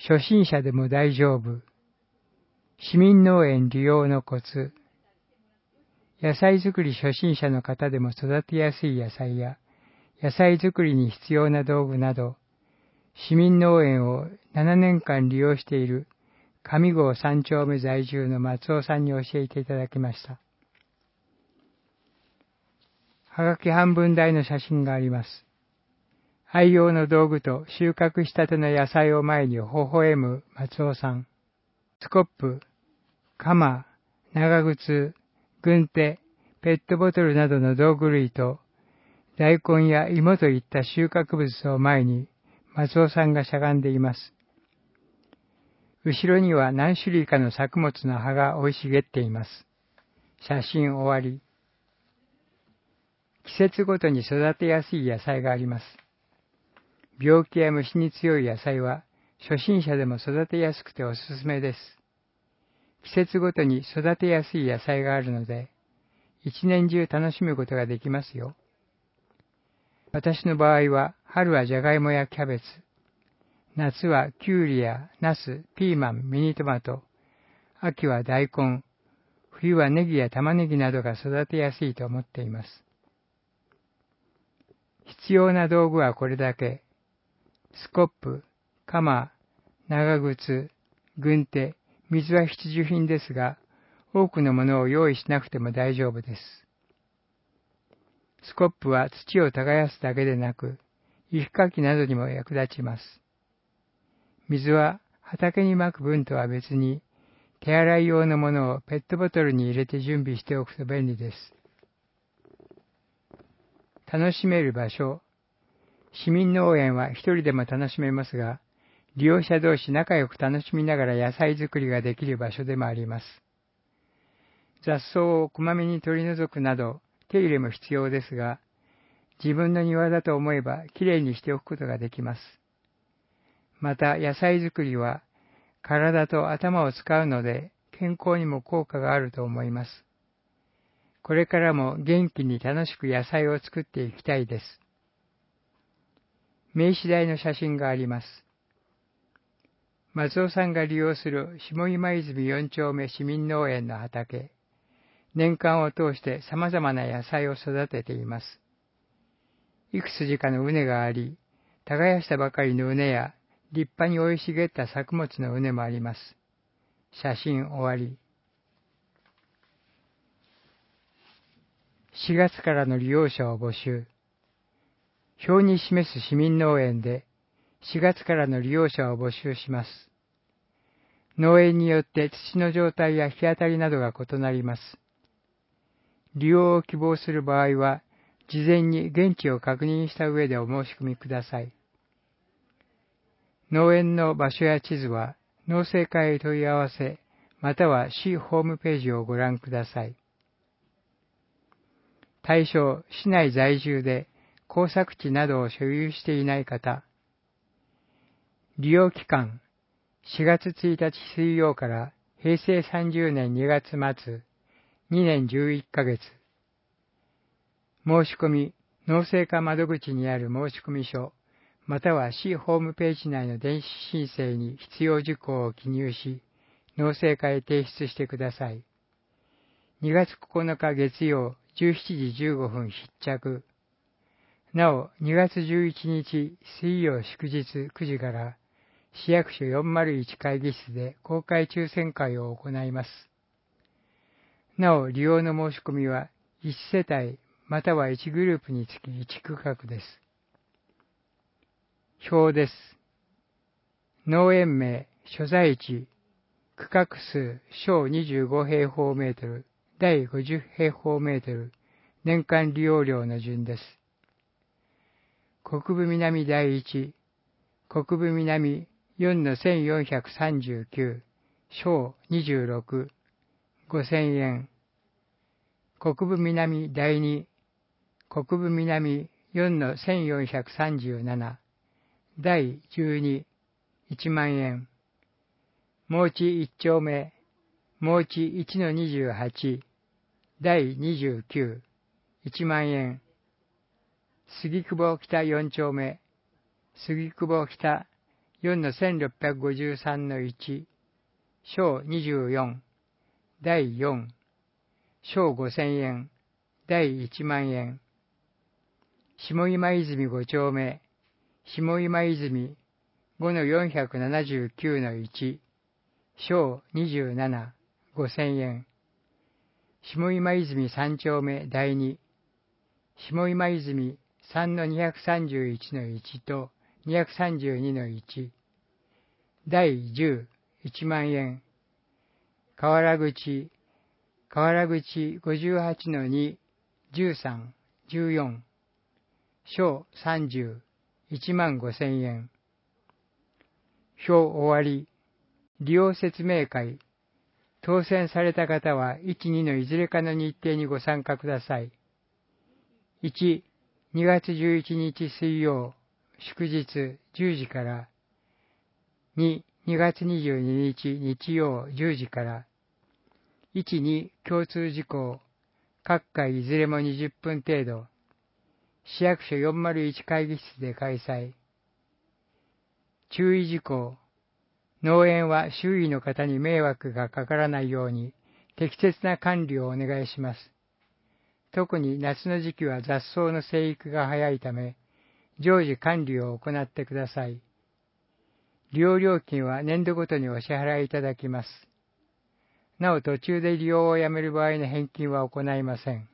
初心者でも大丈夫。市民農園利用のコツ。野菜作り初心者の方でも育てやすい野菜や、野菜作りに必要な道具など、市民農園を7年間利用している上郷3丁目在住の松尾さんに教えていただきました。はがき半分大の写真があります。愛用の道具と収穫したての野菜を前に微笑む松尾さん。スコップ、鎌、長靴、軍手、ペットボトルなどの道具類と、大根や芋といった収穫物を前に松尾さんがしゃがんでいます。後ろには何種類かの作物の葉が生い茂っています。写真終わり。季節ごとに育てやすい野菜があります。病気や虫に強い野菜は初心者でも育てやすくておすすめです。季節ごとに育てやすい野菜があるので、一年中楽しむことができますよ。私の場合は、春はじゃがいもやキャベツ、夏はきゅうりやナス、ピーマン、ミニトマト、秋は大根、冬はネギや玉ねぎなどが育てやすいと思っています。必要な道具はこれだけ。スコップ、鎌、長靴、軍手、水は必需品ですが、多くのものを用意しなくても大丈夫です。スコップは土を耕すだけでなく、雪かきなどにも役立ちます。水は畑にまく分とは別に、手洗い用のものをペットボトルに入れて準備しておくと便利です。楽しめる場所。市民農園は一人でも楽しめますが、利用者同士仲良く楽しみながら野菜作りができる場所でもあります。雑草をこまめに取り除くなど手入れも必要ですが、自分の庭だと思えばきれいにしておくことができます。また野菜作りは体と頭を使うので健康にも効果があると思います。これからも元気に楽しく野菜を作っていきたいです。名刺台の写真があります。松尾さんが利用する下今泉4丁目市民農園の畑、年間を通して様々な野菜を育てています。いくつじかの畝があり、耕したばかりの畝や立派に生い茂った作物の畝もあります。写真終わり。4月からの利用者を募集。表に示す市民農園で4月からの利用者を募集します。農園によって土の状態や日当たりなどが異なります。利用を希望する場合は、事前に現地を確認した上でお申し込みください。農園の場所や地図は、農政課へ問い合わせ、または市ホームページをご覧ください。対象、市内在住で耕作地などを所有していない方。利用期間、4月1日水曜から平成30年2月末、2年11ヶ月。申し込み、農政課窓口にある申込書、または市ホームページ内の電子申請に必要事項を記入し、農政課へ提出してください。2月9日月曜17時15分必着。なお、2月11日水曜祝日9時から市役所401会議室で公開抽選会を行います。なお、利用の申し込みは1世帯または1グループにつき1区画です。表です。農園名、所在地、区画数、小25平方メートル、第50平方メートル、年間利用料の順です。国分南第一、国分南4-1439、小26、5000円。国分南第二、国分南4-1437、第12、1万円。もうち1丁目、もうち1-28、第29、1万円。杉久保北4丁目、杉久保北 4-1653-1、章24、第4、章5000円、第1万円。下今泉5丁目、下今泉 5-479-1、章27、5000円。下今泉3丁目第2、下今泉 3-231-1 と 232-1、第10、1万円。河原口 58-2、13、14、章30、1万5000円。表終わり。利用説明会。当選された方は1、2のいずれかの日程にご参加ください。1、2月11日水曜、祝日10時から。2、2月22日日曜10時から。1、2共通事項。各回いずれも20分程度。市役所401会議室で開催。注意事項。農園は周囲の方に迷惑がかからないように適切な管理をお願いします。特に夏の時期は雑草の生育が早いため、常時管理を行ってください。利用料金は年度ごとにお支払いいただきます。なお途中で利用をやめる場合の返金は行いません。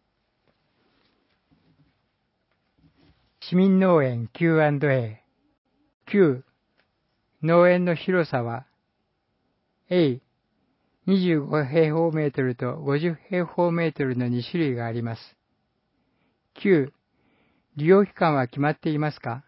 市民農園 Q&A。 9、農園の広さは A、25平方メートルと50平方メートルの2種類があります。9、利用期間は決まっていますか？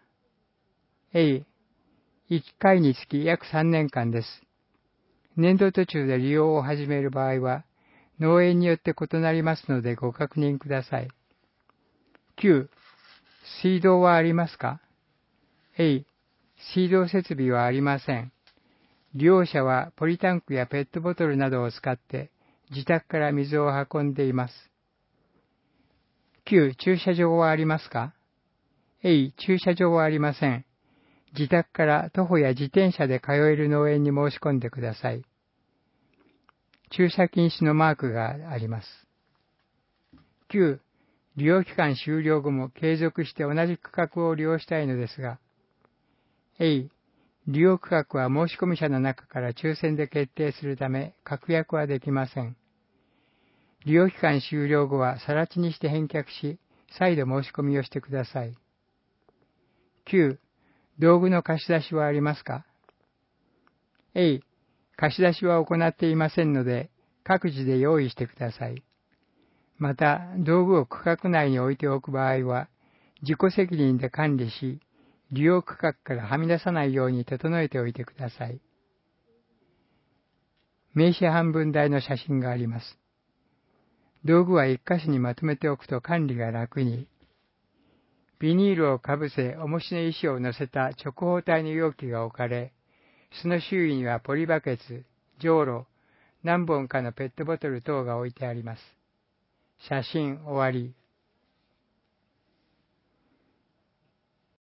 A、1回につき約3年間です。年度途中で利用を始める場合は、農園によって異なりますのでご確認ください。9、水道はありますか？ A、水道設備はありません。利用者はポリタンクやペットボトルなどを使って自宅から水を運んでいます。9、駐車場はありますか？ A、駐車場はありません。自宅から徒歩や自転車で通える農園に申し込んでください。駐車禁止のマークがあります。9、利用期間終了後も継続して同じ区画を利用したいのですが、A、利用区画は申込者の中から抽選で決定するため、確約はできません。利用期間終了後は更地にして返却し、再度申し込みをしてください。9、道具の貸し出しはありますか？ A、貸し出しは行っていませんので、各自で用意してください。また、道具を区画内に置いておく場合は、自己責任で管理し、利用区画からはみ出さないように整えておいてください。名刺半分台の写真があります。道具は一箇所にまとめておくと管理が楽に。ビニールをかぶせ、重しの石を乗せた直方体の容器が置かれ、その周囲にはポリバケツ、じょうろ、何本かのペットボトル等が置いてあります。写真終わり。